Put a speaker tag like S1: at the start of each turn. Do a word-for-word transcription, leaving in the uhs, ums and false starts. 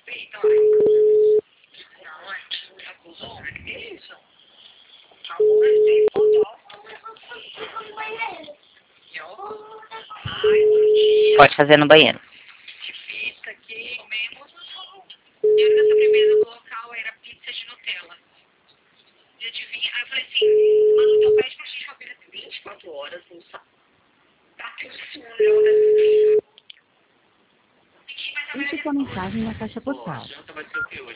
S1: Eita, olha. Não, é que acusou, né? Que isso? Amor, respeito total. Eu? Ai, tia.
S2: Pode fazer no banheiro.
S1: De pizza aqui. Comemos. E a única sobremesa do local era pizza de Nutella. E adivinha? Aí eu falei assim, mas o teu pede pra gente uma pizza vinte e quatro horas, não sabe? Tá que o sonho, né?
S3: Deixe sua mensagem na caixa postal.
S1: Pô, a janta vai ser o que hoje?